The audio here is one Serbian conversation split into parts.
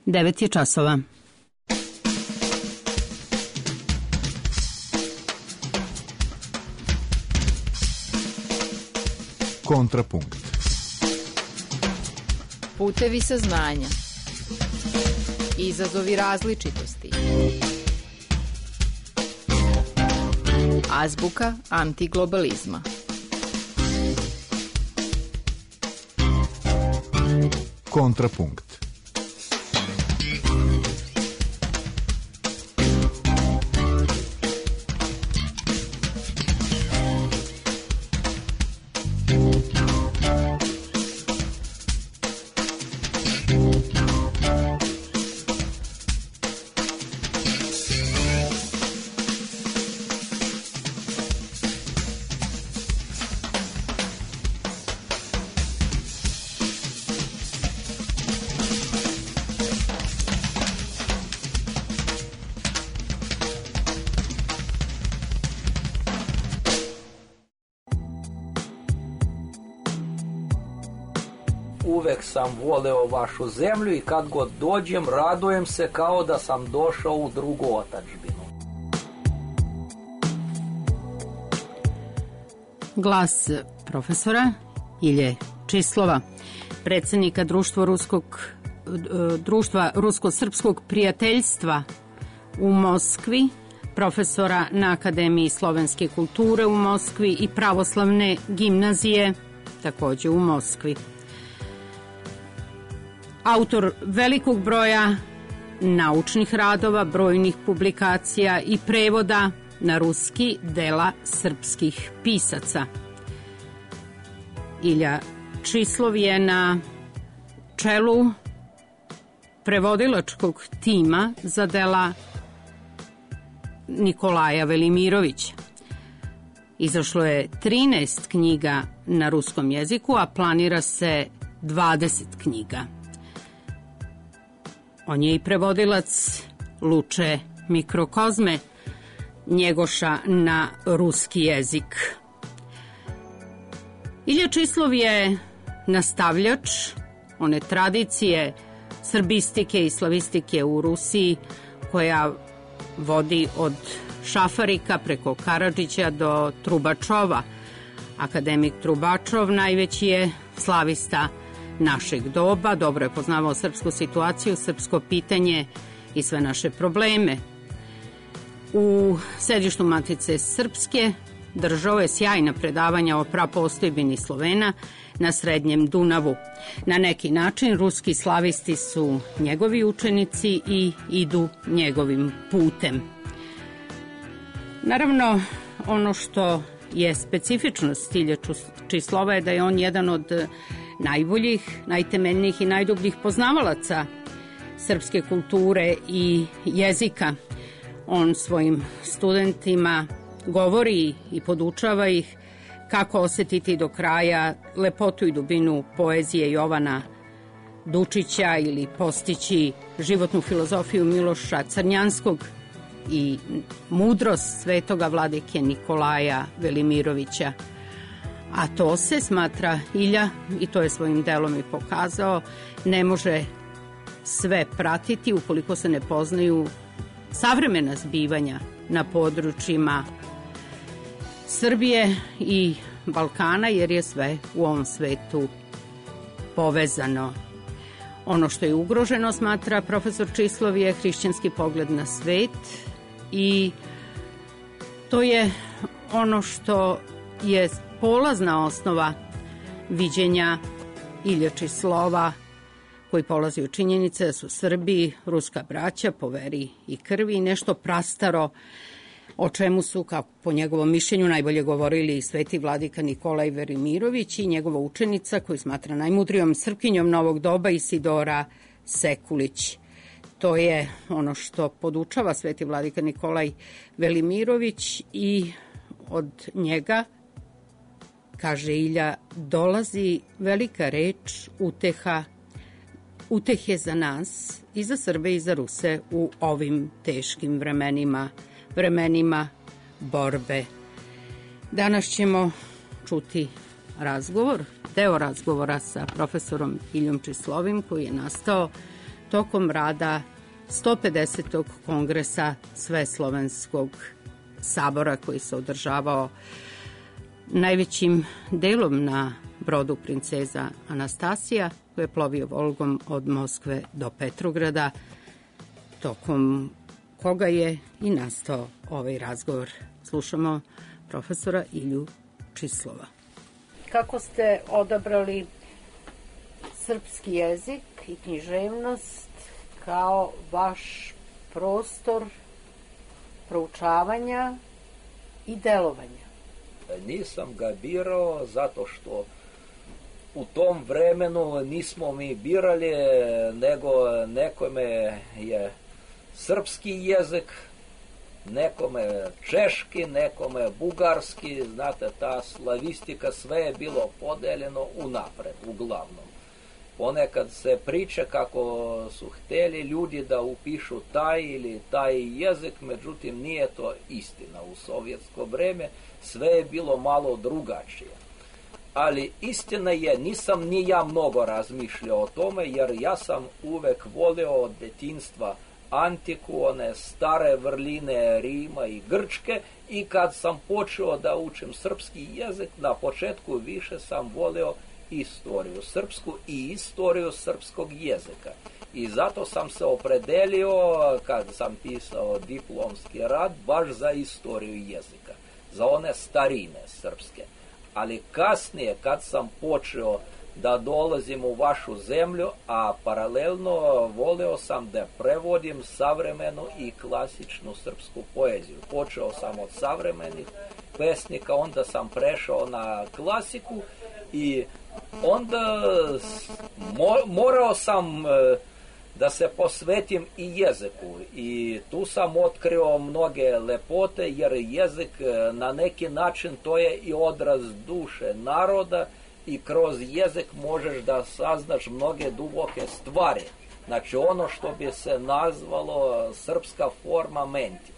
9 je časova. Kontrapunkt. Putevi saznanja. Izazovi različitosti. Azbuka antiglobalizma. Kontrapunkt. Uvek sam voleo vašu zemlju i kad god dođem radujem se kao da sam došao u drugu otadžbinu. Glas profesora Ilje Čislova, predsjednika Društva Rusko-Srpskog prijateljstva u Moskvi, profesora na Akademiji slovenske kulture u Moskvi i pravoslavne gimnazije također u Moskvi. Autor velikog broja naučnih radova, brojnih publikacija i prevoda na ruski dela srpskih pisaca. Ilja Čislov je na čelu prevodilačkog tima za dela Nikolaja Velimirovića. Izašlo je 13 knjiga na ruskom jeziku, a planira se 20 knjiga. On je i prevodilac Luče Mikrokozme Njegoša na ruski jezik. Ilja Čislov je nastavljač one tradicije srbistike i slavistike u Rusiji koja vodi od Šafarika preko Karadžića do Trubačova. Akademik Trubačov najveći je slavista našeg doba, dobro je poznavao srpsku situaciju, srpsko pitanje i sve naše probleme. U sedištu Matice Srpske držao je sjajna predavanja o prapostojbini Slovena na Srednjem Dunavu. Na neki način ruski slavisti su njegovi učenici i idu njegovim putem. Naravno, ono što je specifičnost Ilje Čislova je da je on jedan od najboljih, najtemeljnijih i najdubljih poznavalaca srpske kulture i jezika. On svojim studentima govori i podučava ih kako osjetiti do kraja lepotu i dubinu poezije Jovana Dučića ili postići životnu filozofiju Miloša Crnjanskog i mudrost svetoga vladike Nikolaja Velimirovića. A to se smatra Ilja, i to je svojim delom i pokazao, ne može sve pratiti ukoliko se ne poznaju savremena zbivanja na područjima Srbije i Balkana, jer je sve u ovom svetu povezano. Ono što je ugroženo, smatra profesor Čislov, je hrišćanski pogled na svet i to je ono što je polazna osnova viđenja Ilje Čislova, koji polazi od činjenice da su Srbi ruska braća po veri i krvi i nešto prastaro, o čemu su, kako po njegovom mišljenju, najbolje govorili i sveti vladika Nikolaj Velimirović i njegova učenica, koju smatra najmudrijom Srpkinjom novog doba, Isidora Sekulić. To je ono što podučava sveti vladika Nikolaj Velimirović i od njega, kaže Ilja, dolazi velika reč utehe za nas i za Srbe i za Ruse u ovim teškim vremenima borbe. Danas ćemo čuti deo razgovora sa profesorom Iljom Čislovim, koji je nastao tokom rada 150. kongresa Sveslovenskog sabora koji se održavao najvećim delom na brodu Princeza Anastasija koji je plovio Volgom od Moskve do Petrograda, tokom koga je i nastao ovaj razgovor. Slušamo profesora Ilju Čislova. Kako ste odabrali srpski jezik i književnost kao vaš prostor proučavanja i delovanja? Nisam ga birao zato što u tom vremenu nismo mi birali, nego nekome je srpski jezik, nekome češki, nekome bugarski, znate, ta slavistika, sve je bilo podeljeno unapred, uglavnom. Ponekad se priče kako su htjeli ljudi da upišu taj ili taj jezik, međutim nije to istina. U sovjetsko vrijeme sve je bilo malo drugačije. Ali istina je, nisam ni ja mnogo razmišljao o tome, jer ja sam uvek volio od djetinjstva antiku, one stare vrline Rima i Grčke, i kad sam počeo da učim srpski jezik, na početku više sam volio istoriju srpsku i istoriju srpskog jezika. I zato sam se opredelio, kad sam pisao diplomski rad, baš za istoriju jezika, za one starine srpske. Ali kasnije, kad sam počeo da dolazim u vašu zemlju, a paralelno volio sam da prevodim savremenu i klasičnu srpsku poeziju. Počeo sam od savremenih pesnika, onda sam prešao na klasiku i onda morao sam da se posvetim i jeziku. I tu sam otkrio mnoge lepote, jer jezik na neki način to je i odraz duše naroda, i kroz jezik možeš da saznaš mnoge duboke stvari. Znači ono što bi se nazvalo srpska forma menti.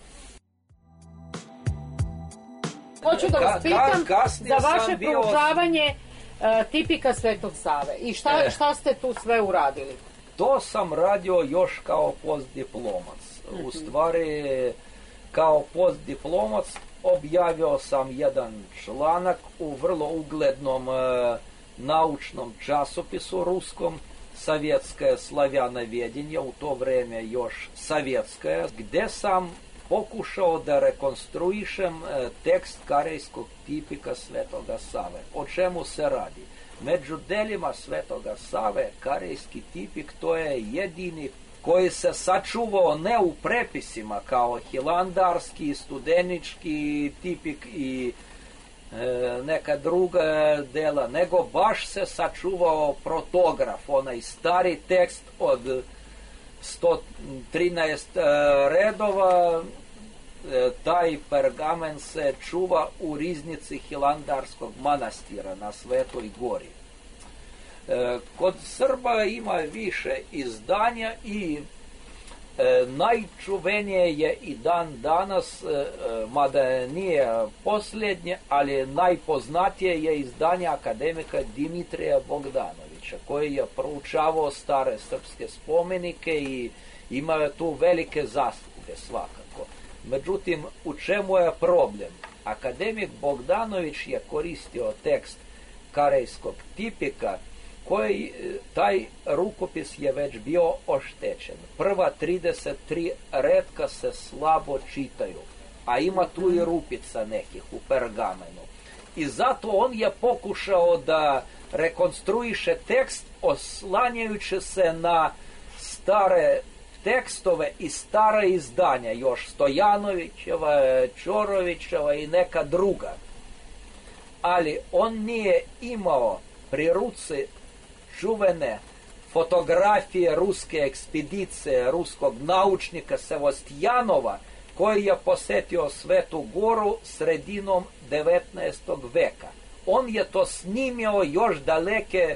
Hoću da vas pitam za vaše proučavanje tipika Svetog Save. I šta ste tu sve uradili? To sam radio još kao postdiplomac. U stvari, kao postdiplomac objavio sam jedan članak u vrlo uglednom naučnom časopisu ruskom, Savjetske slavjanovedjenje, u to vrijeme još Savjetske, gdje sam pokušao da rekonstruišem tekst karejskog tipika Svetoga Save. O čemu se radi? Među delima Svetoga Save karejski tipik to je jedini koji se sačuvao ne u prepisima kao hilandarski, studenički tipik i neka druga dela, nego baš se sačuvao protograf, onaj stari tekst od 113 redova. Taj pergamen se čuva u riznici Hilandarskog manastira na Svetoj gori. Kod Srba ima više izdanja i najčuvenije je i dan danas, mada nije posljednje, ali najpoznatije je izdanje akademika Dimitrija Bogdanovića, koji je proučavao stare srpske spomenike i ima tu velike zasluge svakako. Međutim, u čemu je problem? Akademik Bogdanović je koristio tekst karejskog tipika, koji taj rukopis je već bio oštećen. Prva 33 retka se slabo čitaju, a ima tu i rupica nekih u pergamenu. I zato on je pokušao da rekonstruiše tekst oslanjajući se na stare tekstove i stara izdanja, još Stojanovićeva, Čorovićeva i neka druga. Ali on nije imao pri ruci čuvene fotografije ruske ekspedicije, ruskog naučnika Sevostjanova, koji je posjetio Svetu Goru sredinom 19. veka. On je to snimio još daleke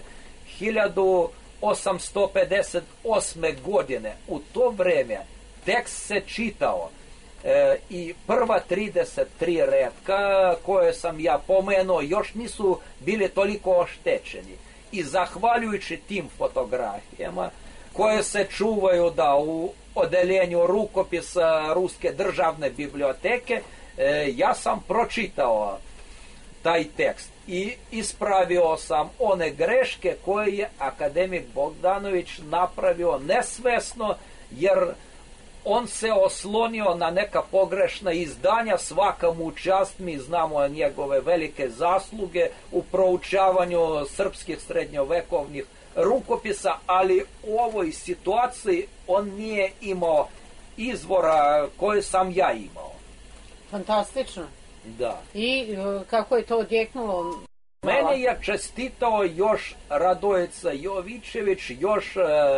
1858. godine. U to vrijeme tekst se čitao i prva 33 retka koje sam ja pomenuo još nisu bili toliko oštećeni. I zahvaljujući tim fotografijama koje se čuvaju u odeljenju rukopisa Ruske državne biblioteke, ja sam pročitao taj tekst i ispravio sam one greške koje je akademik Bogdanović napravio nesvesno, jer on se oslonio na neka pogrešna izdanja, svaka mu čast, mi znamo njegove velike zasluge u proučavanju srpskih srednjovekovnih rukopisa, ali u ovoj situaciji on nije imao izvora koje sam ja imao. Fantastično. Da. I kako je to odjeknulo? Mene je čestitao još Radojica Jovićević još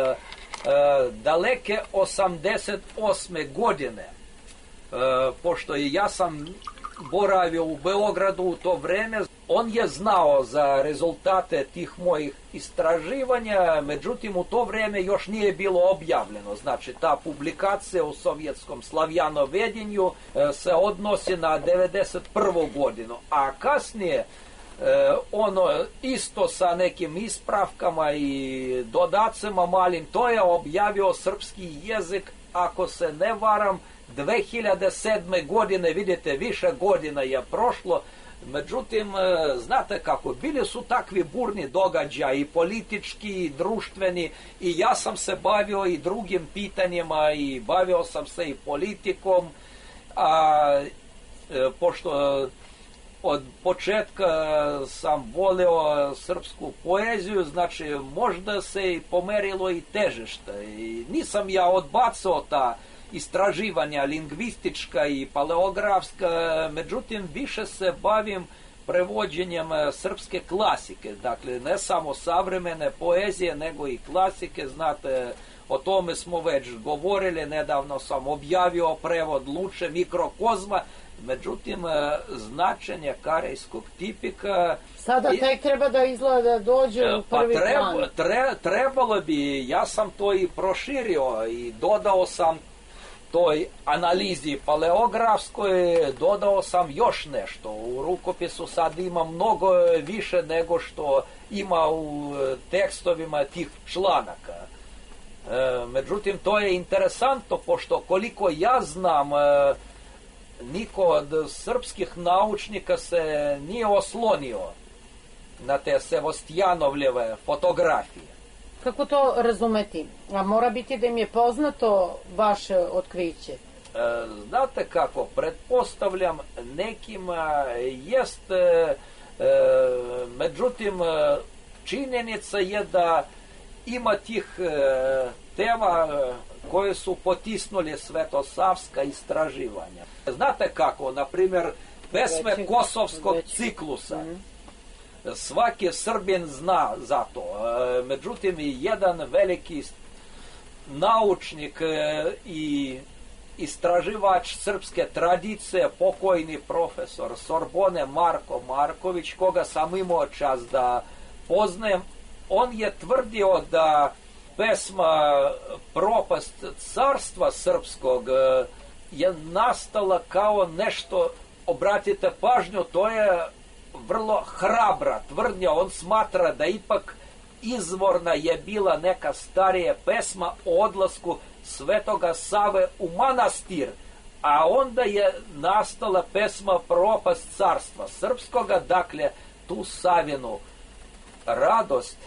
daleke 88. godine, pošto ja sam boravio u Beogradu u to vreme. On je znao za rezultate tih mojih istraživanja, međutim u to vreme još nije bilo objavljeno. Znači ta publikacija u sovjetskom slavjanovedjenju se odnosi na 91. godinu, a kasnije ono isto sa nekim ispravkama i dodacima malim, to je objavio Srpski jezik, ako se ne varam, 2007. godine. Vidite, više godina je prošlo. Međutim, znate kako, bili su takvi burni događaji, politički i društveni, i ja sam se bavio i drugim pitanjima i bavio sam se i politikom, a pošto od početka sam voleo srpsku poeziju, znači možda se i pomerilo i težište. I nisam ja odbacao ta istraživanja lingvistička i paleografska, međutim više se bavim prevođenjem srpske klasike, dakle ne samo savremene poezije nego i klasike. Znate, o tome smo već govorili, nedavno sam objavio prevod Luče Mikrokozma, međutim značenje karejskog tipika sada tek treba da izgleda dođe u prvi plan. Trebalo bi, ja sam to i proširio i dodao sam toj analizi paleografskoj, dodao sam još nešto. U rukopisu sad ima mnogo više nego što ima u tekstovima tih članaka. Međutim, to je interesantno, pošto koliko ja znam, niko od srpskih naučnika se nije oslonio na te Sevostijanovljeve fotografije. Kako to razumeti? A mora biti da im je poznato vaše otkriće? Znate kako, pretpostavljam nekima jest, međutim činjenica je da ima tih tema koje su potisnuli svetosavska istraživanja. Znate kako, na primjer, pesme Kosovskog ciklusa. Svaki Srbin zna za to. Međutim, jedan veliki naučnik i istraživač srpske tradicije, pokojni profesor Sorbone Marko Marković, koga sam imao čast da poznajem, on je tvrdio da pesma Propast carstva srpskog je nastala kao nešto, obratite pažnju, to je vrlo hrabra tvrdnja. On smatra da ipak izvorna je bila neka starija pesma o odlasku Svetoga Save u manastir, a onda je nastala pesma Propast carstva srpskoga. Dakle, tu Savinu radost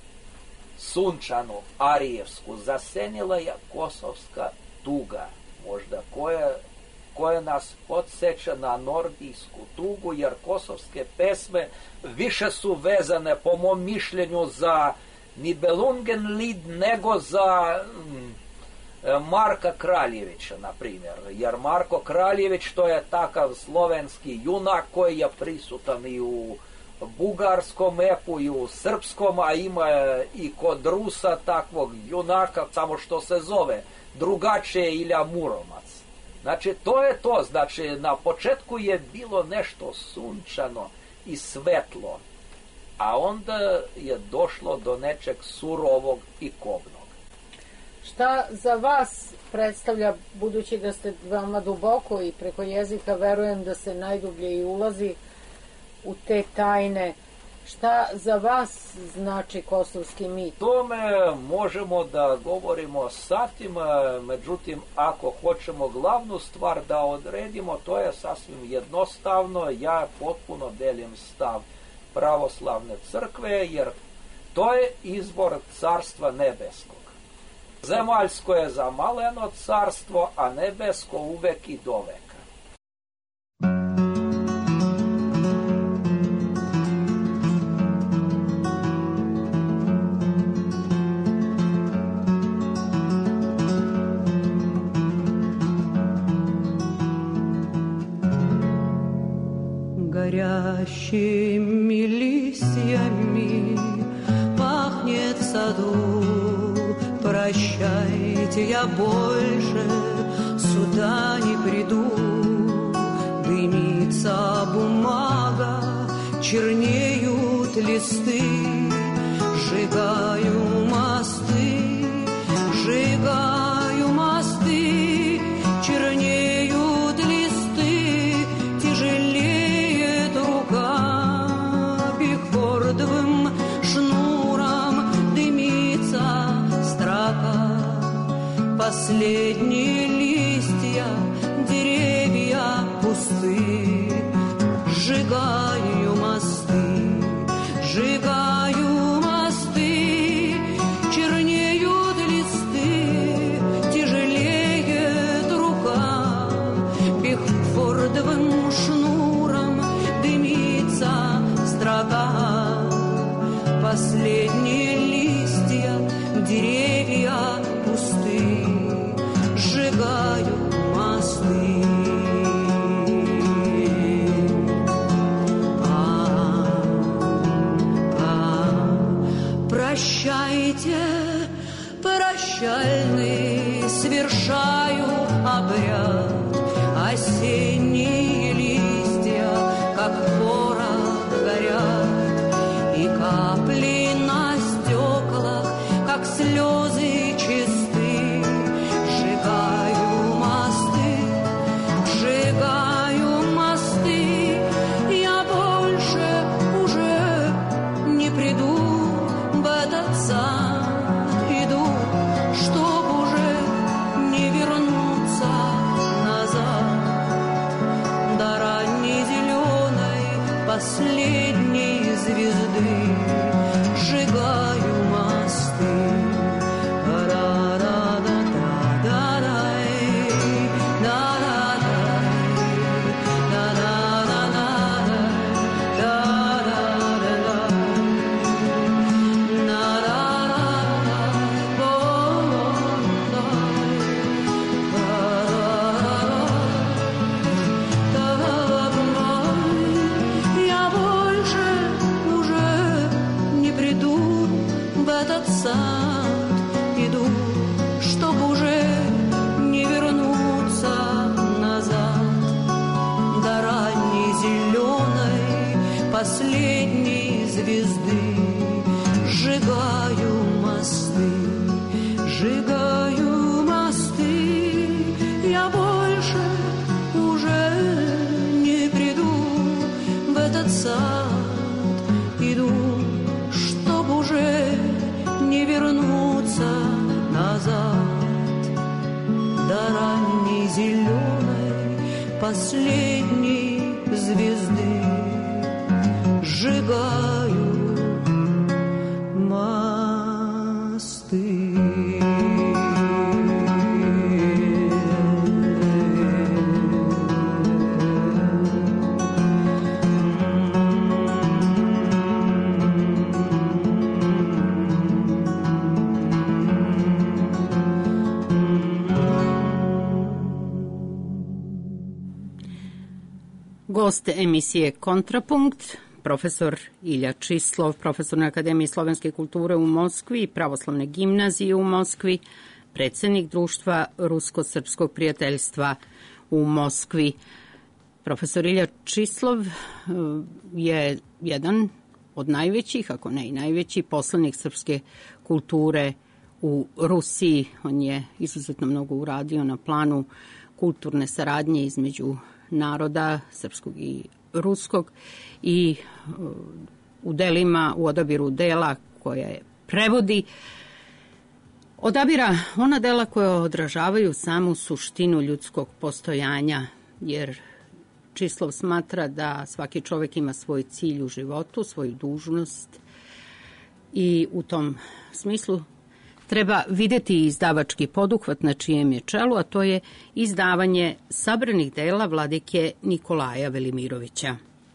sunčanu, arijevsku, zasenila je kosovska tuga, možda koja nas podsjeća na nordijsku tugu, jer kosovske pesme više su vezane, po mom mišljenju, za Nibelungenlied nego za Marka Kraljevića, na primjer. Jer Marko Kraljević, to je takav slovenski junak koji je prisutan i u bugarskom epu i u srpskom, a ima i kod Rusa takvog junaka, samo što se zove drugačije, Ilja Muromac. Znači, to je to. Znači, na početku je bilo nešto sunčano i svetlo, a onda je došlo do nečeg surovog i kobnog. Šta za vas predstavlja, budući da ste veoma duboko i preko jezika, verujem da se najdublje i ulazi u te tajne, Šta za vas znači kosovski mit? Tome možemo da govorimo satima, međutim, ako hoćemo glavnu stvar da odredimo, to je sasvim jednostavno. Ja potpuno delim stav pravoslavne crkve, jer to je izvor carstva nebeskog. Zemaljsko je zamaleno carstvo, a nebesko uvek i doveka. Горящими листьями пахнет в саду. Прощайте, я больше сюда не приду. Дымится бумага, чернеют листы. Сжигаю мосты, сжигаю мосты. Чернеют листы, тяжелеет рука. Бигфордовым шнуром дымится строка. Последние листья, деревья пусты. Сжигаю мосты, сжигаю мосты. Чернеют листы, тяжелеет рука. Бигфордовым шнуром дымится строка. Последние листья, деревья пусты. Сжигаю мосты. Прощайте, прощальный, свершаю обряд. Осенние листья, как порох, горят, и капли на стеклах, как слезы чисты. Сжигаю мосты, сжигаю мосты. Я больше уже не приду в этот сад. Иду, чтоб уже не вернуться назад. До ранней зеленой последней звезды сжигаю мосты. Я больше уже не приду в этот сад. Иду, чтоб уже не вернуться назад. До ранней зеленой последней звезды сжигаю мосты, сжигаю мосты. Я больше уже не приду в этот сад. Иду, чтоб уже не вернуться назад. До ранней зеленой последней звезды сжигаю мосты. Gost emisije Kontrapunkt, profesor Ilja Čislov, profesor na Akademiji slovenske kulture u Moskvi i Pravoslavne gimnazije u Moskvi, predsjednik društva Rusko-srpskog prijateljstva u Moskvi. Profesor Ilja Čislov je jedan od najvećih, ako ne i najveći, poslanik srpske kulture u Rusiji. On je izuzetno mnogo uradio na planu kulturne saradnje između naroda srpskog i ruskog i u delima, u odabiru dela koje prevodi, odabira ona dela koja odražavaju samu suštinu ljudskog postojanja, jer Čislov smatra da svaki čovek ima svoj cilj u životu, svoju dužnost i u tom smislu treba videti izdavački poduhvat na čijem je čelu, a to je izdavanje sabranih dela vladike Nikolaja Velimirovića.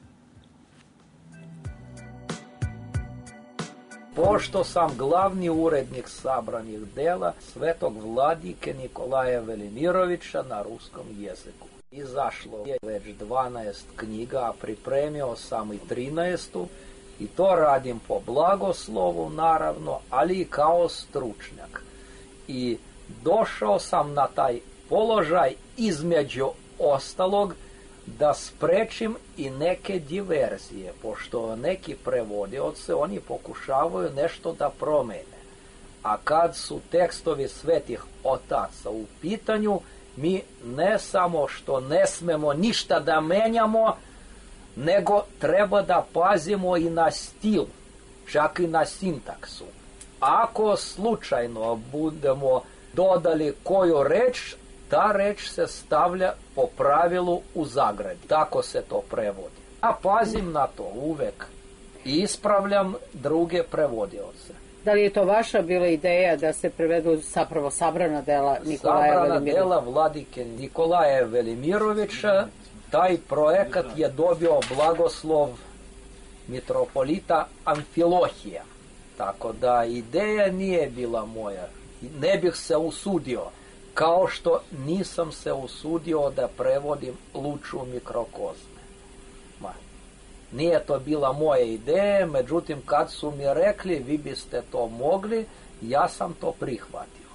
Pošto sam glavni urednik sabranih dela svetog vladike Nikolaja Velimirovića na ruskom jeziku. Izašlo je već 12 knjiga, a pripremio sam i 13. I to radim po blagoslovu, naravno, ali i kao stručnjak. I došao sam na taj položaj između ostalog da sprečim i neke diverzije, pošto neki prevodioci, oni pokušavaju nešto da promene. A kad su tekstovi svetih otaca u pitanju, mi ne samo što ne smemo ništa da menjamo, nego treba da pazimo i na stil, čak i na sintaksu. Ako slučajno budemo dodali koju reč, ta reč se stavlja po pravilu u zagradi. Tako se to prevodi. Ja pazim na to uvek i ispravljam druge prevodioce. Da li je to vaša bila ideja da se prevedu zapravo sabrana dela Nikolaja Sabrana Velimirovića? dela vladike Nikolaja Velimirovića. Taj projekat je dobio blagoslov mitropolita Amfilohija. Tako da ideja nije bila moja. Ne bih se usudio. Kao što nisam se usudio da prevodim Luču mikrokozme. Nije to bila moja ideja, međutim kad su mi rekli vi biste to mogli, ja sam to prihvatio.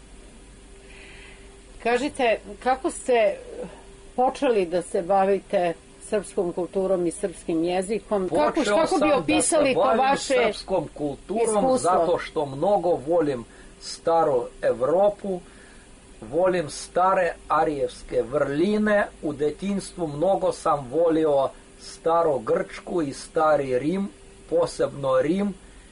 Kažite, kako ste počeli da se bavite srpskom kulturom i srpskim jezikom? Kako bi opisali to vaše da se bavim srpskom kulturom iskustvo? Zato što mnogo volim staru Evropu, volim stare arijevske vrline. U detinjstvu mnogo sam volio staru Grčku i stari Rim, posebno Rim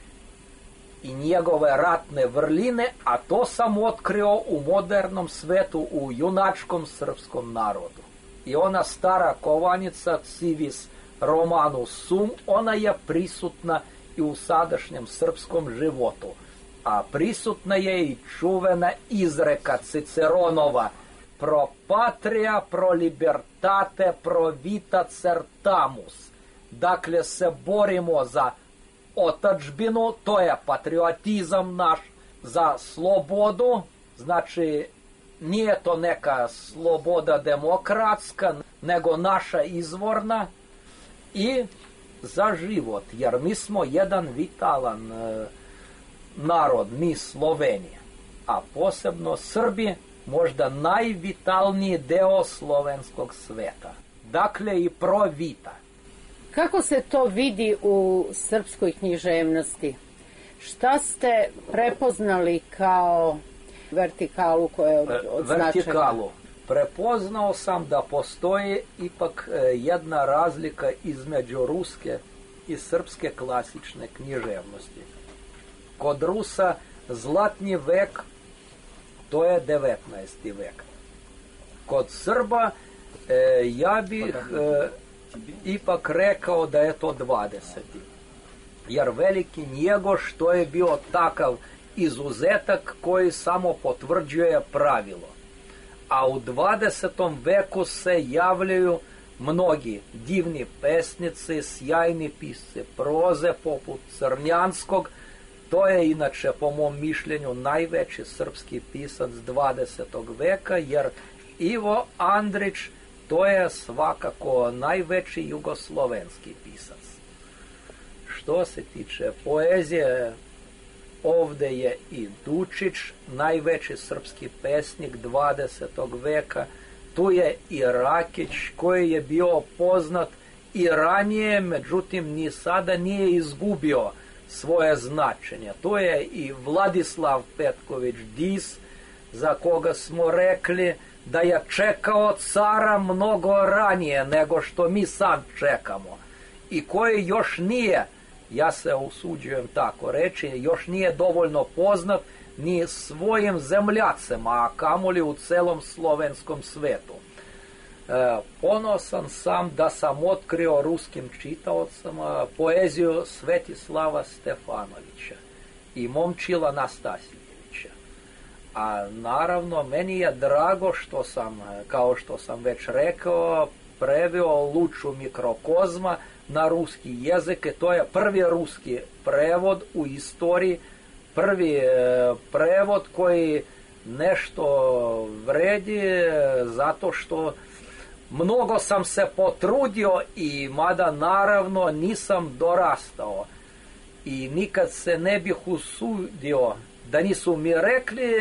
i njegove ratne vrline, a to sam otkrio u modernom svetu, u junačkom srpskom narodu. I ona stara kovanica civis Romanus sum, ona je prisutna i u sadašnjem srpskom životu. A prisutna je i čuvena izreka Ciceronova: pro patria, pro libertate, pro vita certamus. Dakle, se borimo za otadžbinu, to je patriotizam naš, za slobodu, znači nije to neka sloboda demokratska, nego naša izvorna, i za život, jer mi smo jedan vitalan narod, mi Slovenija, a posebno Srbi, možda najvitalniji deo slovenskog sveta. Dakle, i pro vita. Kako se to vidi u srpskoj književnosti? Šta ste prepoznali kao vertikalu koja je od značaja? Vertikalu. Prepoznao sam da postoji ipak jedna razlika između ruske i srpske klasične književnosti. Kod Rusa zlatni vek, to je 19. vek. Kod Srba ja bih ipak rekao da je to 20. Jer veliki Njegoš to je bio takav izuzetak koji samo potvrđuje pravilo. A u 20. veku se javljaju mnogi divni pesnici, sjajni pisci proze poput Crnjanskog. To je inače po mom mišljenju najveći srpski pisac 20. veka, jer Ivo Andrić to je svakako najveći jugoslovenski pisac. Što se tiče poezije, ovde je i Dučić, najveći srpski pesnik 20. veka. Tu je i Rakić koji je bio poznat i ranije, međutim ni sada nije izgubio svoje značenje. Tu je i Vladislav Petković Dis, za koga smo rekli da je čekao cara mnogo ranije nego što mi sad čekamo i koji još nije ja se usuđujem tako reći, još nije dovoljno poznat ni svojim zemljacima, a kamoli u celom slovenskom svetu. Ponosan sam da sam otkrio ruskim čitaocama poeziju Svetislava Stefanovića i Momčila Nastasjevića. A naravno, meni je drago što sam, kao što sam već rekao, preveo Luču mikrokozma na ruski jezik. To je prvi ruski prevod u istoriji, prvi prevod koji nešto vredi, zato što mnogo sam se potrudio i mada naravno nisam dorastao i nikad se ne bih usudio da nisu mi rekli,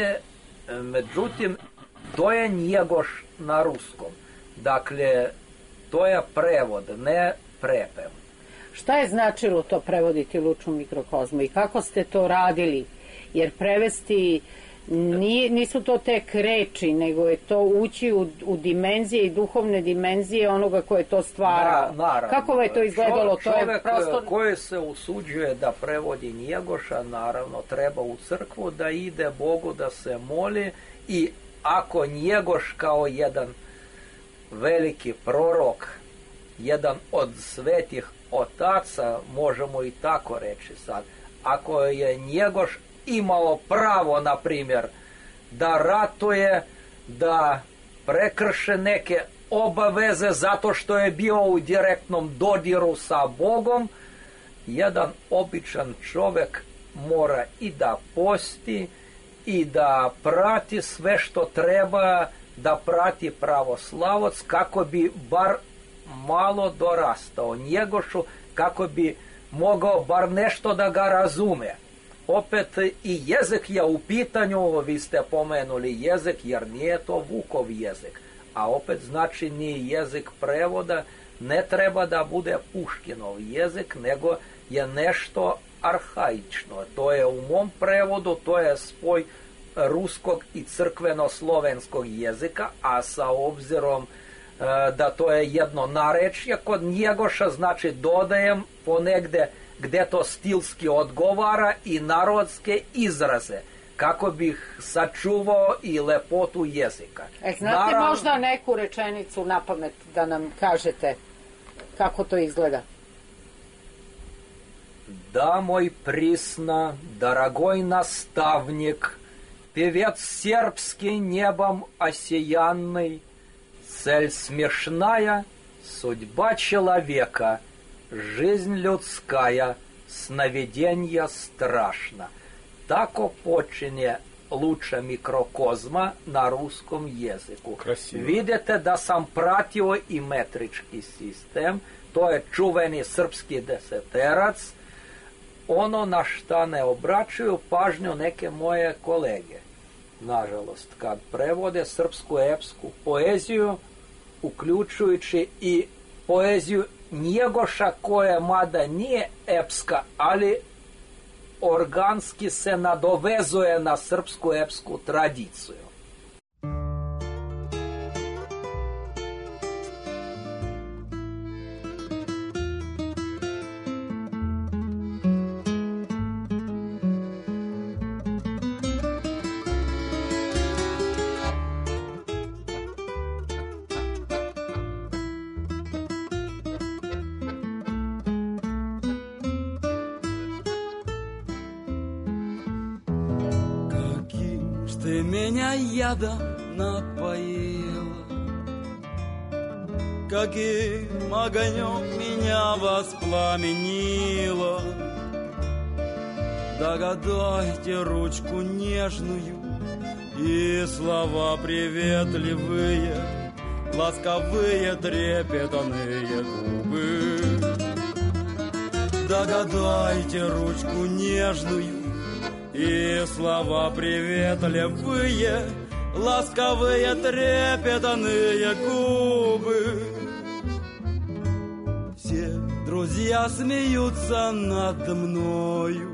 međutim to je Njegoš na ruskom. Dakle, to je prevod, ne prepev. Šta je značilo to prevoditi Luču mikrokozmu i kako ste to radili? Jer prevesti nisu to tek reči, nego je to ući u dimenzije i duhovne dimenzije onoga ko je to stvarao. Naravno. Kako je to izgledalo? Čovjek koji se usuđuje da prevodi Njegoša, naravno treba u crkvu da ide Bogu, da se moli, i ako Njegoš kao jedan veliki prorok, jedan od svetih otaca, možemo i tako reći sad, ako je Njegoš imao pravo, na primjer, da ratuje, da prekrše neke obaveze zato što je bio u direktnom dodiru sa Bogom, jedan običan čovjek mora i da posti i da prati sve što treba, da prati pravoslavac kako bi bar malo dorastao Njegošu, kako bi mogao bar nešto da ga razume. Opet i jezik je u pitanju, vi ste pomenuli jezik, jer nije to Vukov jezik, a opet znači ni jezik prevoda, ne treba da bude Puškinov jezik, nego je nešto arhaično. To je u mom prevodu, to je spoj ruskog i crkveno-slovenskog jezika, a sa obzirom da to je jedno narečje kod Njegoša, znači dodajem ponegde gde to stilski odgovara i narodske izraze, kako bih sačuvao i lepotu jezika. Znate možda neku rečenicu na pamet da nam kažete kako to izgleda? Да, мой присно, дорогой наставник, певец сербский небом осиянный, цель смешная, судьба человека, жизнь людская, сновиденье страшно. Тако почине Luča mikrokozma na ruskom jeziku. Krasivo. Vidite da sam pratio i metrički sistem, to je čuveni srpski deseterac, ono na šta ne obraćaju pažnju neke moje kolege. Nažalost, kad prevode srpsku epsku poeziju, uključujući i poeziju Njegoša, koja mada nije epska, ali organski se nadovezuje na srpsku epsku tradiciju. Ты меня ядом напоила, каким огонем меня воспламенила. Догадайте ручку нежную и слова приветливые, ласковые трепетные губы. Догадайте ручку нежную и слова приветливые, ласковые трепетные губы. Все друзья смеются над мною,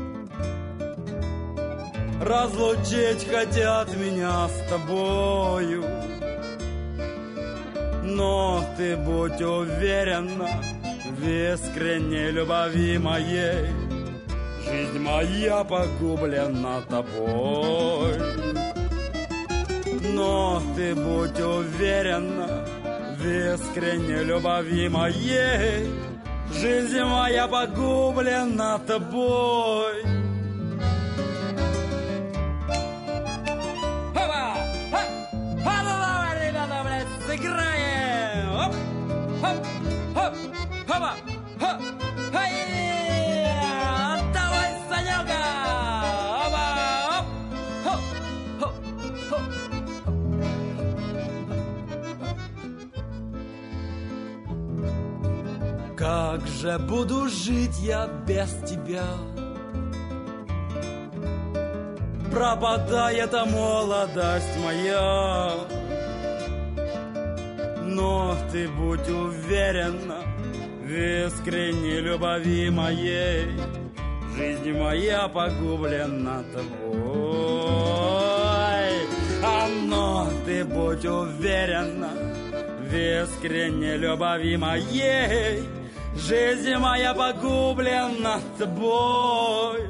разлучить хотят меня с тобою. Но ты будь уверена, в искренней любви моей. Жизнь моя погублена тобой. Но ты будь уверена в искренней любви моей. Жизнь моя погублена тобой. Опа! Ха! А ну давай, ребята, блядь, сыграем! Оп! Хоп! Хоп! Хопа! Хоп! Хай! Давай, Санёка! Опа! Оп! Хоп! Хоп! Хоп! Как же буду жить я без тебя? Пропадает молодость моя. Но ты будь уверена в искренней любви моей. Жизнь моя погублена тобой. Но ты будь уверена в искренней любви моей. Жизнь моя погублена тобой.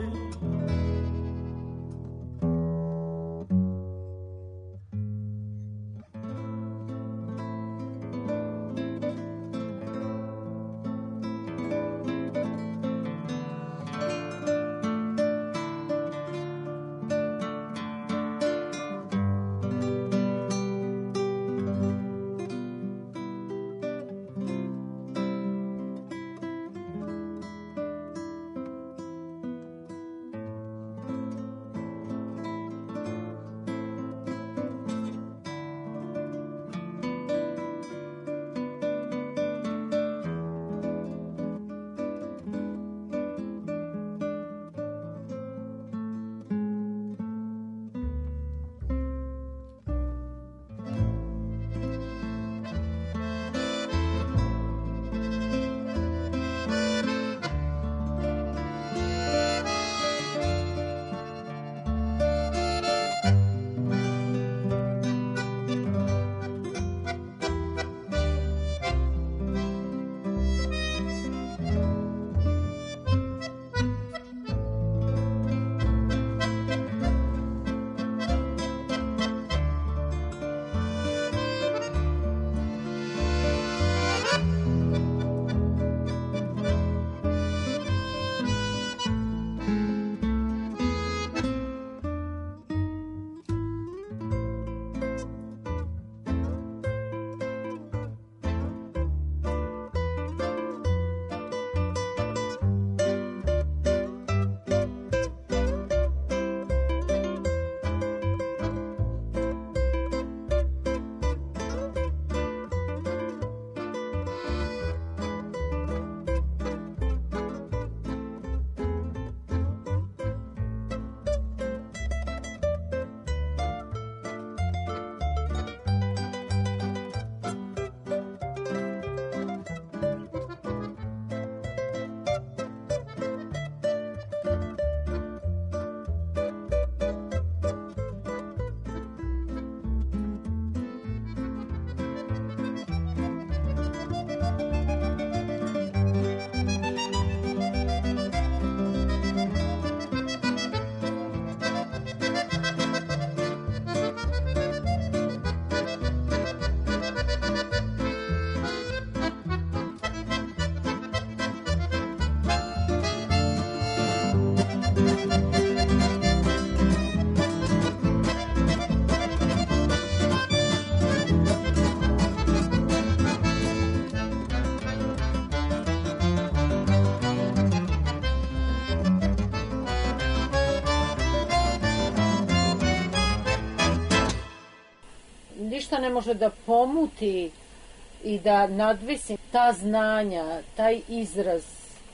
ništa ne može da pomuti i da nadvisi ta znanja, taj izraz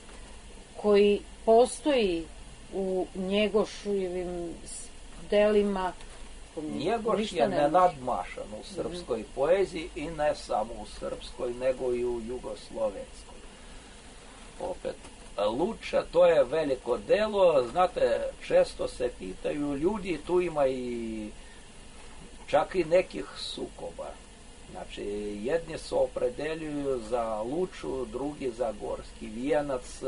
koji postoji u Njegoševim delima. Njegoš je nenadmašan u srpskoj poeziji i ne samo u srpskoj, nego i u jugoslovenskoj. Opet, Luča, to je veliko delo, znate, često se pitaju ljudi, tu ima i čak i nekih sukoba. Znači, jedni se opredeljuju za Luču, drugi za Gorski Vijenac.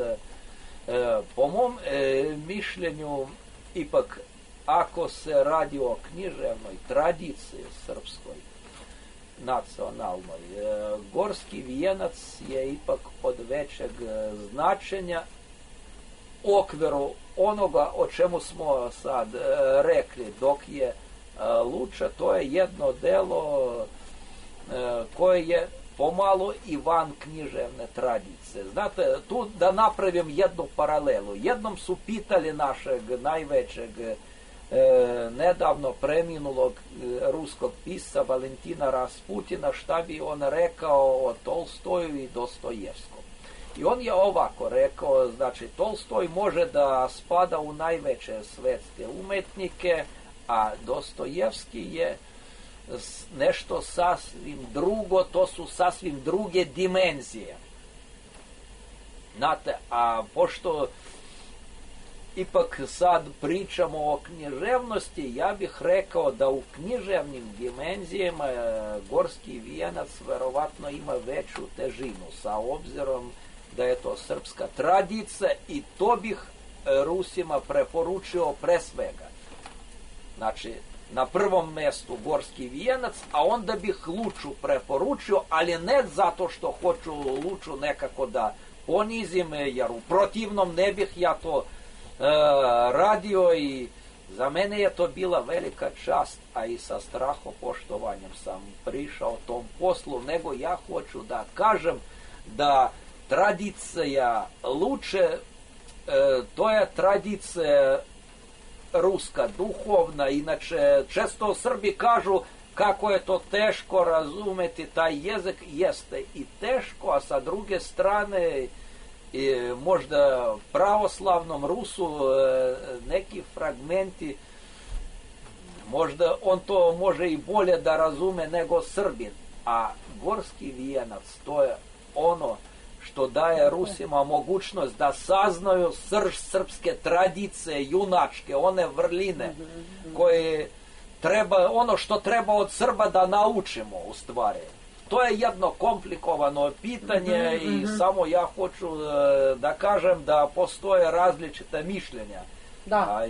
Po mom mišljenju, ipak, ako se radi o književnoj tradiciji srpskoj, nacionalnoj, Gorski Vijenac je ipak od većeg značenja u okviru onoga o čemu smo sad rekli, dok je Luča, to je jedno delo koje je pomalo i van književne tradicije. Znate, tu da napravim jednu paralelu. Jednom su pitali našeg najvećeg nedavno preminulog ruskog pisca Valentina Rasputina šta bi on rekao o Tolstoju i Dostojevskom. I on je ovako rekao, znači Tolstoj može da spada u najveće svetske umetnike, a Dostojevski je nešto sasvim drugo, to su sasvim druge dimenzije. Znate, a pošto ipak sad pričamo o književnosti, ja bih rekao da u književnim dimenzijama Gorski Vijenac verovatno ima veću težinu, sa obzirom da je to srpska tradicija i to bih Rusima preporučio pre svega. Znači, na prvom mjestu Gorski Vijenac, a onda bih Luču preporučio, ali ne zato što hoću Luču nekako da ponizim, jer u protivnom ne bih ja to radio i za mene je to bila velika čast, a i sa strahopoštovanjem sam prišao tom poslu, nego ja hoću da kažem da tradicija Luče, to je tradicija ruska, duhovna. Inače, često Srbi kažu kako je to teško razumeti taj jezik. Jeste i teško, a sa druge strane možda pravoslavnom Rusu neki fragmenti, možda on to može i bolje da razume nego Srbin. A Gorski Vijenac, to je ono što daje Rusima mogućnost da saznaju srž srpske tradicije, junačke, one vrline koje treba, ono što treba od Srba da naučimo u stvari. To je jedno komplikovano pitanje i samo ja hoću da kažem da postoje različite mišljenja. Da,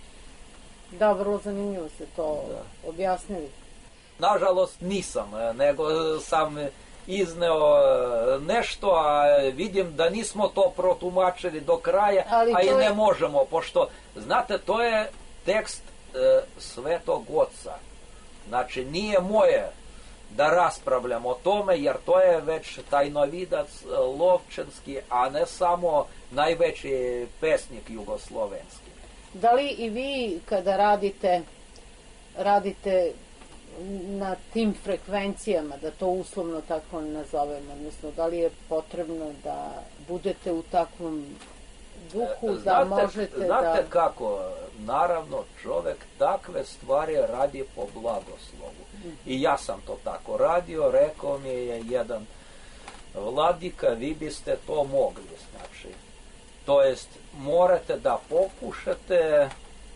da, vrlo zanimljivo se to objasnili. Nažalost nisam, nego sam izneo nešto, a vidim da nismo to protumačili do kraja, a i ne možemo, pošto, znate, to je tekst Svetog Oca. Znači, nije moje da raspravljam o tome, jer to je već tajnovidac Lovčanski, a ne samo najveći pesnik jugoslovenski. Da li i vi kada radite na tim frekvencijama, da to uslovno tako nazovemo, odnosno da li je potrebno da budete u takvom duhu, da možete znate kako, naravno čovek takve stvari radi po blagoslovu. I ja sam to tako radio, rekao mi je jedan vladika, vi biste to mogli, znači, to jest morate da pokušate,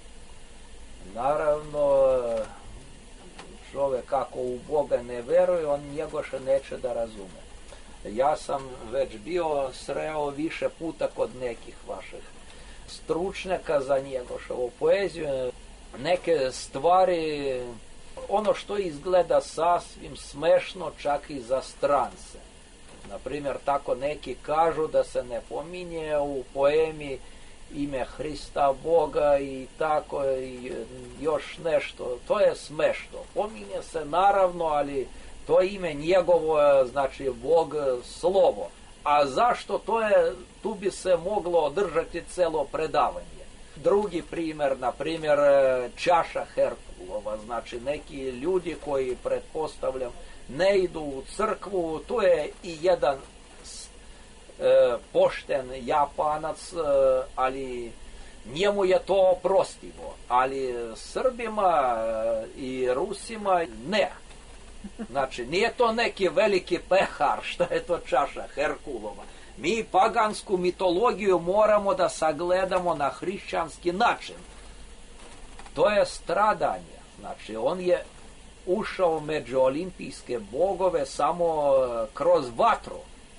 naravno čovek ako u Boga ne veruje, on njegoše neće da razume. Ja sam već bio sreo više puta kod nekih vaših stručnjaka za njegošovu poeziju, neke stvari, ono što izgleda sasvim smešno čak i za strance. Naprimjer, tako neki kažu da se ne pominje u poemi ime Hrista Boga i tako i još nešto. To je smešno. Pominje se naravno, ali to ime njegovo, znači Bog slovo. A zašto? To je, tu bi se moglo održati celo predavanje. Drugi primjer, na primjer, čaša Herkulova, znači neki ljudi koji, pretpostavljam, ne idu u crkvu, tu je i jedan pošten Japanac, ali njemu je to oprostivo, ali Srbima i Rusima ne. Znači, nije to neki veliki pehar, što je to čaša Herkulova. Mi pagansku mitologiju moramo da sagledamo na hrišćanski način. To je stradanje. Znači, on je ušao među olimpijske bogove samo kroz vatru.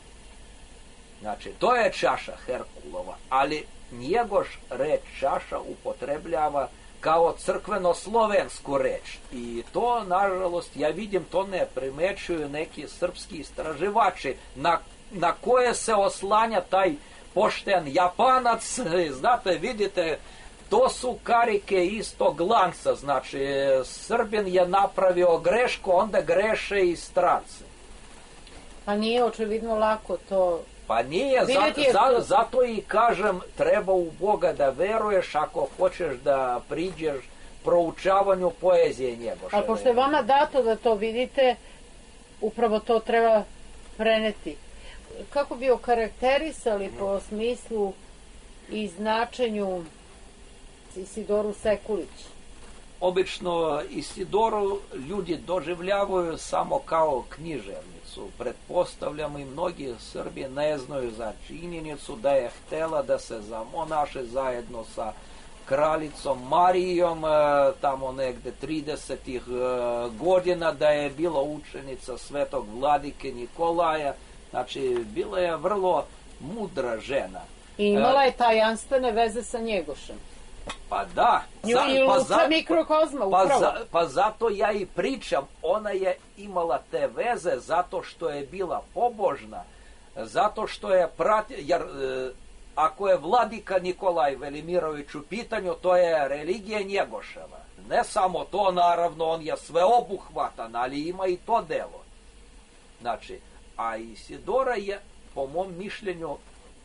Znači, to je čaša Herkulova, ali Njegoš reč čaša upotrebljava kao crkveno-slovensku reč. I to, nažalost, ja vidim, to ne primećuju neki srpski istraživači na koje se oslanja taj pošten Japanac. Znate, vidite, to su karike istog lanca. Znači, Srbin je napravio grešku, onda greše i stranci. A nije očevidno lako to... Pa nije, zato i kažem, treba u Boga da veruješ ako hoćeš da priđeš proučavanju poezije Njegoševe. Ali pošto je vama dato da to vidite, upravo to treba preneti. Kako bi okarakterisali po smislu i značenju Isidoru Sekulić? Obično Isidoru ljudi doživljavaju samo kao književnicu. Pretpostavljamo i mnogi Srbi ne znaju za činjenicu da je htela da se zamonaše zajedno sa kraljicom Marijom tamo negde 30-ih godina, da je bila učenica svetog vladike Nikolaja. Znači, bila je vrlo mudra žena. I imala je tajanstvene veze sa Njegošem. Pa da. Mikrokozma, upravo. Pa zato ja i pričam, ona je imala te veze zato što je bila pobožna, zato što je jer ako je vladika Nikolaj Velimirović u pitanju, to je religija Njegoševa. Ne samo to, naravno, on je sveobuhvatan, ali ima i to delo. Znači, a Isidora je, po mom mišljenju,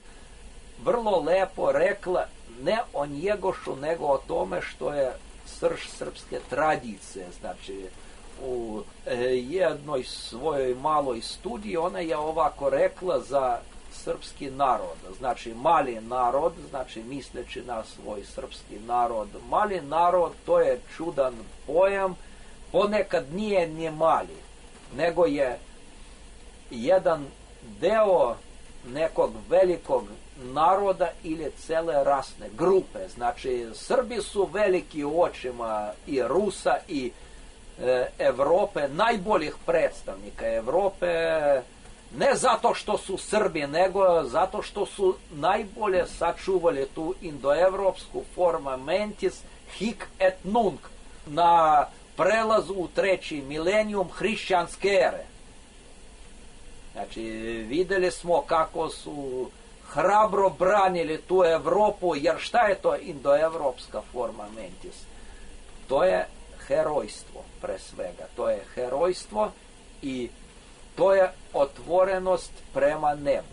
vrlo lepo rekla ne o Njegošu, nego o tome što je srž srpske tradicije. Znači, u jednoj svojoj maloj studiji ona je ovako rekla za srpski narod. Znači, mali narod, znači misleći na svoj srpski narod. Mali narod, to je čudan pojam, ponekad nije ni mali, nego je jedan deo nekog velikog naroda ili cele rasne grupe. Znači, Srbi su veliki u očima i Rusa i Evrope, najboljih predstavnika Evrope, ne zato što su Srbi, nego zato što su najbolje sačuvali tu indoevropsku forma mentis hic et nunc na prelazu u 3. milenijum hrišćanske ere. Znači, videli smo kako su hrabro branili tu Evropu, jer šta je to indoevropska forma mentis? To je herojstvo, pre svega. To je herojstvo i to je otvorenost prema nebu.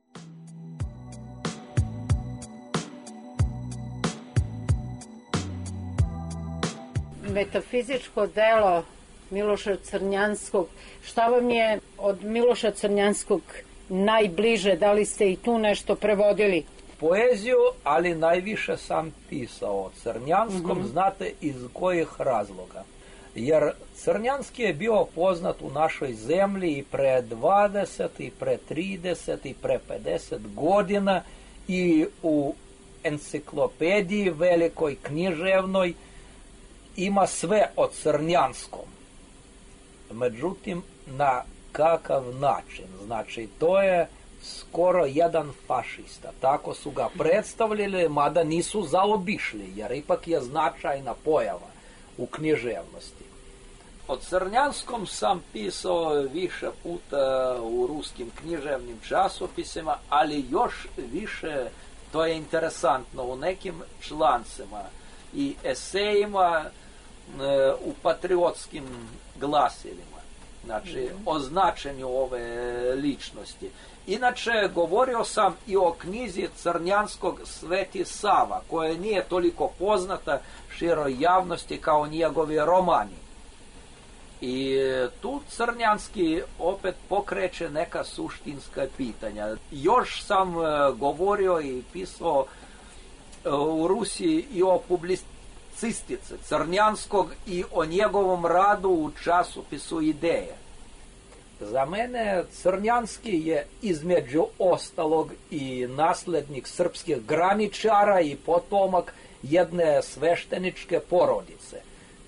Metafizičko delo Miloša Crnjanskog, šta vam je od Miloša Crnjanskog najbliže? Da li ste i tu nešto prevodili? Poeziju, ali najviše sam pisao o Crnjanskom, znate iz kojih razloga. Jer Crnjanski je bio poznat u našoj zemlji i pre 20, i pre 30, i pre 50 godina i u enciklopediji velikoj književnoj ima sve o Crnjanskom. Međutim, na kakav način? Znači, to je skoro jedan fašista. Tako su ga predstavljali, mada nisu zaobišli, jer ipak je značajna pojava u književnosti. O Crnjanskom sam pisao više puta u ruskim književnim časopisima, ali još više, to je interesantno, u nekim člancima i esejima u patriotskim glasilima. Znači, o značenju ove ličnosti. Inače, govorio sam i o knjizi Crnjanskog Sveti Sava, koja nije toliko poznata široj javnosti kao njegovi romani. I tu Crnjanski opet pokreće neka suštinska pitanja. Još sam govorio i pisao u Rusiji i o publicistice Crnjanskog i o njegovom radu u časopisu Ideje. Za mene Crnjanski je između ostalog i naslednik srpskih graničara i potomak jedne svešteničke porodice.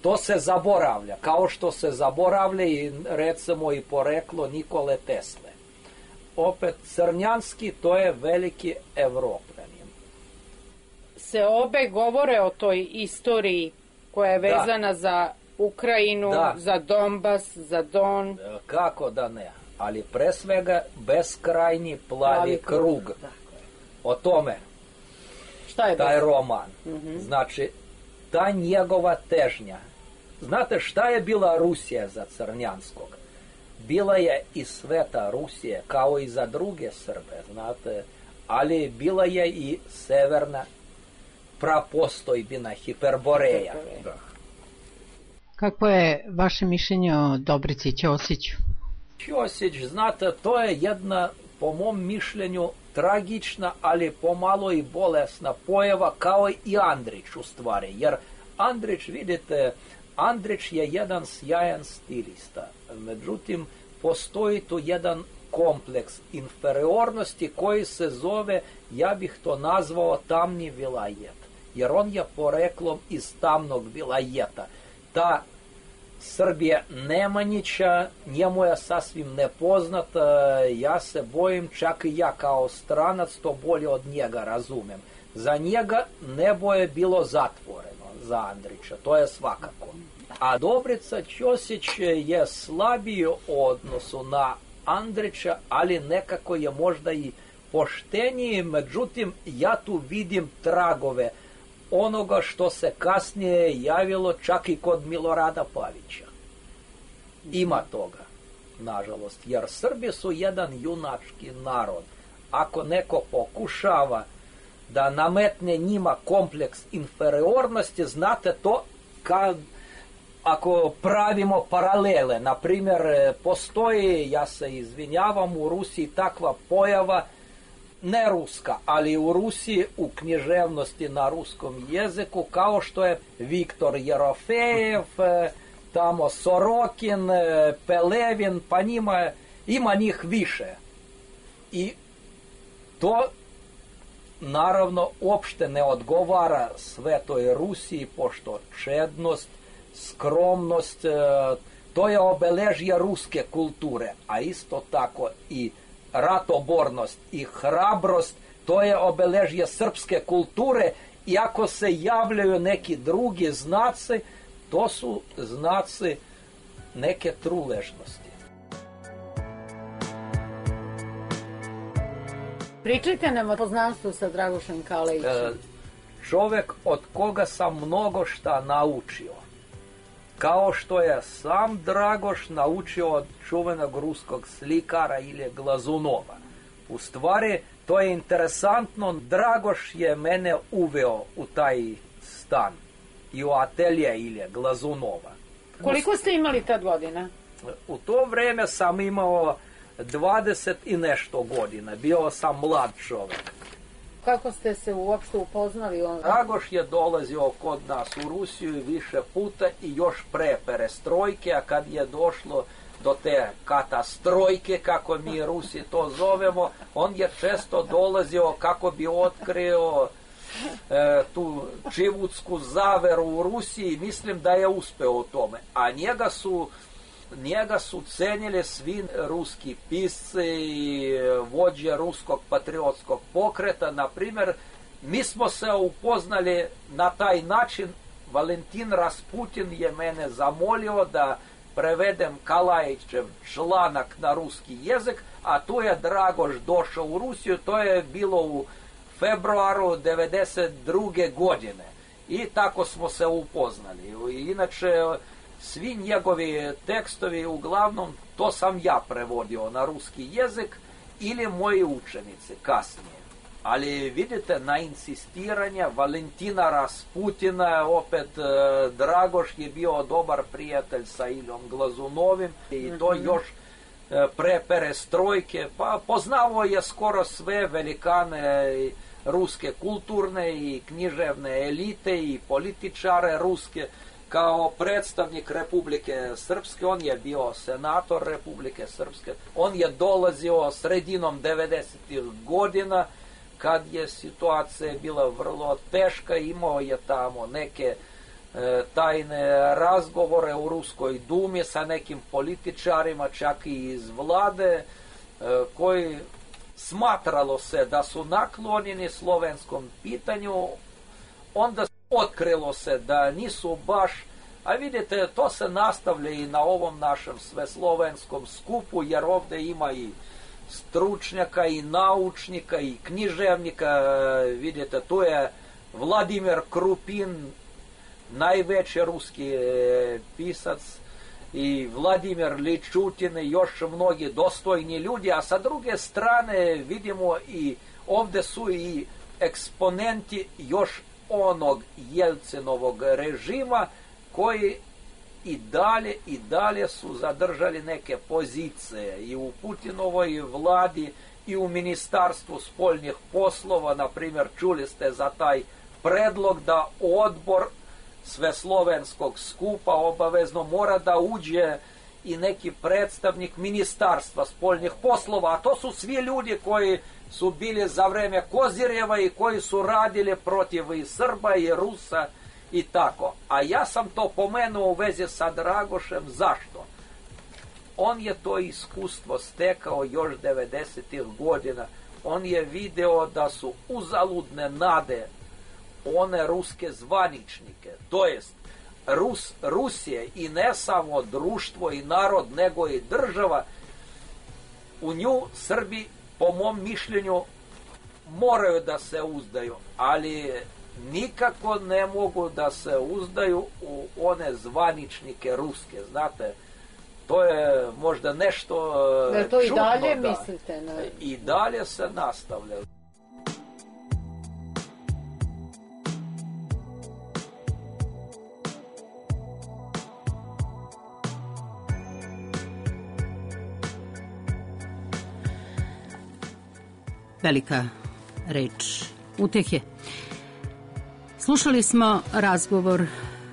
To se zaboravlja, kao što se zaboravlja i recimo i poreklo Nikole Tesle. Opet Crnjanski, to je veliki Evropljanin. Se obe govore o toj istoriji koja je vezana za Ukrajinu, za Donbas, za Don. Kako da ne, ali pre svega beskrajni plavi krug. O tome šta je taj roman. Znači, ta njegova težnja. Znate šta je bila Rusija za Crnjanskog? Bila je i sveta Rusije, kao i za druge Srbe, znate, ali bila je i severna prapostojbina Hiperboreja. Kako je vaše mišljenje o Dobrici Ćosiću? Ćosić, znate, to je jedna, po mom mišljenju, tragična, ali pomalo i bolesna pojava, kao i Andrić u stvari. Jer Andrić, vidite, Andrić je jedan sjajan stilista. Međutim, postoji tu jedan kompleks inferiornosti koji se zove, ja bih to nazvao, tamni vilajet. Jer on je poreklom iz tamnog vilajeta. Ta Srbije Nemanjića, njemu je sasvim nepoznata, ja se bojim, čak i ja kao stranac to bolje od njega razumem. Za njega nebo je bilo zatvoreno, za Andrića, to je svakako. A Dobrica Ćosić je slabiji u odnosu na Andrića, ali nekako je možda i pošteniji, međutim ja tu vidim tragove onoga što se kasnije javilo čak i kod Milorada Pavića. Ima toga, nažalost, jer Srbi su jedan junački narod. Ako neko pokušava da nametne njima kompleks inferiornosti, znate to kad ako pravimo paralele, na primjer, postoji, ja se izvinjavam, u Rusiji takva pojava, ne ruska, ali u Rusiji u književnosti na ruskom jeziku, kao što je Viktor Jerofejev, tamo Sorokin, Pelevin, pa ima njih više. I to naravno uopšte ne odgovara svetoj Rusiji, pošto čednost, skromnost, to je obeležje ruske kulture, a isto tako i ratobornost i hrabrost, to je obeležje srpske kulture, i ako se javljaju neki drugi znaci, to su znaci neke truležnosti. Pričajte nam o poznanstvu sa Dragošem Kalejićem. Čovek od koga sam mnogo šta naučio. Kao što je sam Dragoš naučio od čuvenog ruskog slikara ili Glazunova. U stvari, to je interesantno, Dragoš je mene uveo u taj stan i u atelje ili Glazunova. Koliko ste imali tad godina? U to vreme sam imao 20 i nešto godina, bio sam mlad čovjek. Kako ste se uopšte upoznali? Dragoš je dolazio kod nas u Rusiju više puta i još pre perestrojke, a kad je došlo do te katastrojke, kako mi Rusi to zovemo, on je često dolazio kako bi otkrio tu čivutsku zaveru u Rusiji. Mislim da je uspeo u tome, a njega su cenili svi ruski pisci i vođe ruskog patriotskog pokreta. Na primjer, mi smo se upoznali na taj način. Valentin Rasputin je mene zamolio da prevedem Kalajićev članak na ruski jezik, a tu je Dragoš došao u Rusiju, to je bilo u februaru 1992. godine. I tako smo se upoznali. Inače, svi njegovi tekstovi, uglavnom, to sam ja prevodio na ruski jezik ili moji učenici kasnije. Ali vidite, na insistiranje Valentina Rasputina, opet Dragoš je bio dobar prijatelj sa Iljom Glazunovim i to još pre perestrojke, pa poznavao je skoro sve velikane ruske kulturne i književne elite i političare ruske. Kao predstavnik Republike Srpske, on je bio senator Republike Srpske, on je dolazio sredinom 90. godina, kad je situacija bila vrlo teška, imao je tamo neke tajne razgovore u Ruskoj dumi sa nekim političarima, čak i iz vlade, koji smatralo se da su naklonjeni slovenskom pitanju, onda otkrilo se da nisu baš, a vidite, to se nastavlja i na ovom našem sveslovenskom skupu, jer ovdje ima i stručnjaka, i naučnika, i književnika. Vidite, tu je Vladimir Krupin, najveći ruski pisac, i Vladimir Ličutin, i još mnogi dostojni ljudi, a sa druge strane vidimo i ovdje su i eksponenti još onog Jelcinovog režima, koji i dalje su zadržali neke pozicije i u Putinovoj vladi i u Ministarstvu spoljnih poslova. Na primjer, čuli ste za taj predlog da odbor sveslovenskog skupa obavezno mora da uđe i neki predstavnik Ministarstva spoljnih poslova, a to su svi ljudi koji su bili za vreme Kozirjeva i koji su radili protiv i Srba i Rusa i tako. A ja sam to pomenuo u vezi sa Dragošem. Zašto? On je to iskustvo stekao još 90-ih godina. On je video da su uzaludne nade one ruske zvaničnike, to jest Rusije, i ne samo društvo i narod, nego i država. U nju Srbi, po mom mišljenju, moraju da se uzdaju, ali nikako ne mogu da se uzdaju u one zvaničnike ruske. Znate, to je možda nešto da to čudno. I dalje mislite? Ne? I dalje se nastavlja. Velika reč utehe. Slušali smo razgovor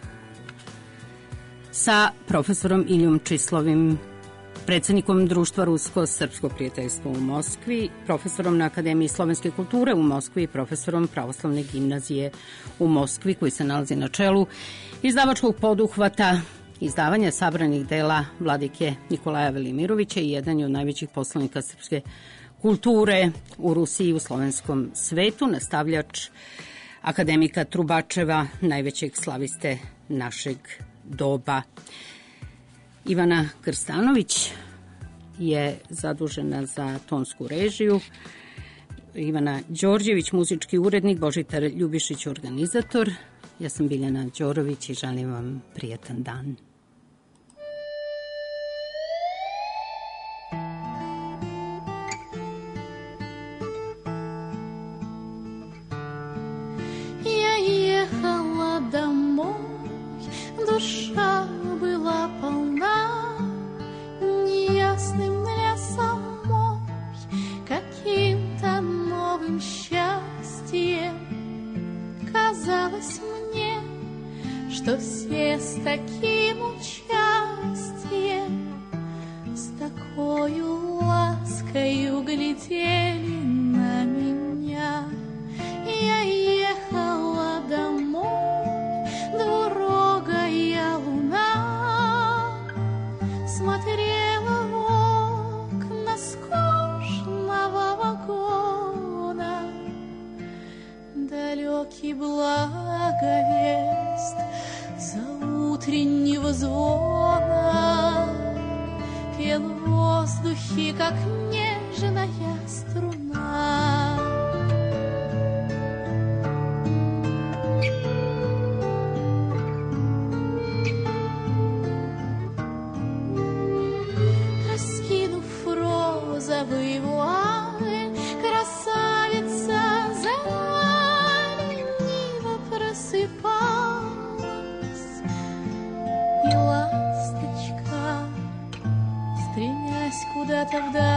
sa profesorom Iljom Čislovim, predsjednikom Društva Rusko-Srpsko prijateljstvo u Moskvi, profesorom na Akademiji slovenske kulture u Moskvi i profesorom Pravoslavne gimnazije u Moskvi, koji se nalazi na čelu izdavačkog poduhvata izdavanja sabranih dela vladike Nikolaja Velimirovića i jedan je od najvećih poslanika srpske kulture u Rusiji i u slovenskom svetu, nastavljač akademika Trubačeva, najvećeg slaviste našeg doba. Ivana Krstanović je zadužena za tonsku režiju, Ivana Đorđević, muzički urednik, Božitar Ljubišić, organizator. Ja sam Biljana Đorović i želim vam prijatan dan. Душа была полна неясным лесом мой, каким-то новым счастьем. Казалось мне, что все с таким участием, с такою ласкою глядели на меня. Я ехала домой, двурогая луна смотрела в окна скучного вагона. Далекий благовест заутреннего звона пел в воздухе, как нежная струна. Розовые вуали, красавица лениво просыпалась, и ласточка, стремясь куда-то вдаль,